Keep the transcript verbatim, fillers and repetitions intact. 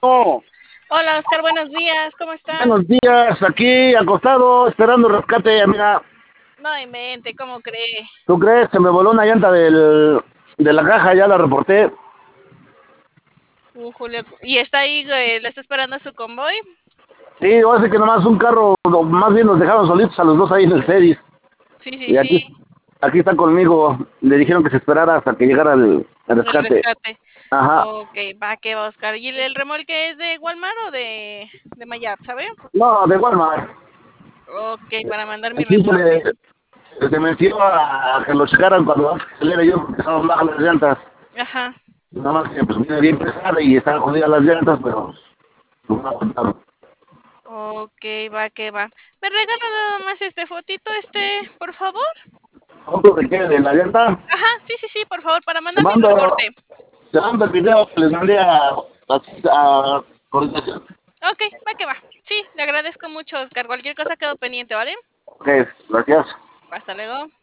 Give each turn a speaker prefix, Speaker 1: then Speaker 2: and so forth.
Speaker 1: No,
Speaker 2: Hola Oscar, buenos días, ¿cómo
Speaker 1: buenos
Speaker 2: estás?
Speaker 1: días, aquí acostado, esperando rescate, amiga.
Speaker 2: No invente, ¿cómo cree?
Speaker 1: ¿Tú crees? Se me voló una llanta del, de la caja, ya la reporté.
Speaker 2: Uh, Julio, ¿y está ahí, eh, le está esperando su convoy?
Speaker 1: Sí, hace que nomás un carro, no, más bien nos dejaron solitos a los dos ahí en el Cedis.
Speaker 2: Sí, sí,
Speaker 1: Y
Speaker 2: sí,
Speaker 1: aquí, aquí está conmigo. Le dijeron que se esperara hasta que llegara el, el
Speaker 2: el
Speaker 1: rescate.
Speaker 2: rescate.
Speaker 1: Ajá.
Speaker 2: Ok, va que va Oscar. ¿Y el, el remolque es de Walmart o de, de Mayap, sabe?
Speaker 1: No, de Walmart.
Speaker 2: Ok, para mandar mi
Speaker 1: Aquí se
Speaker 2: remolque.
Speaker 1: le, se metió a, a que lo checaran cuando antes que saliera yo, porque estaban bajas las llantas.
Speaker 2: Ajá.
Speaker 1: Nada más que pues viene bien pesada y están jodidas las llantas, pero no aguantaron.
Speaker 2: Ok, va que va. ¿Me regala nada más este fotito, este, por favor?
Speaker 1: ¿Otro de qué? ¿De la llanta?
Speaker 2: Ajá, sí, sí, sí, por favor, para
Speaker 1: Te
Speaker 2: mandar mi
Speaker 1: mando,
Speaker 2: reporte.
Speaker 1: te mando el video que les mandé a, a, a coordinación.
Speaker 2: Ok, va que va. Sí, le agradezco mucho, Oscar. Cualquier cosa quedo pendiente, ¿vale?
Speaker 1: Ok, gracias.
Speaker 2: Hasta luego.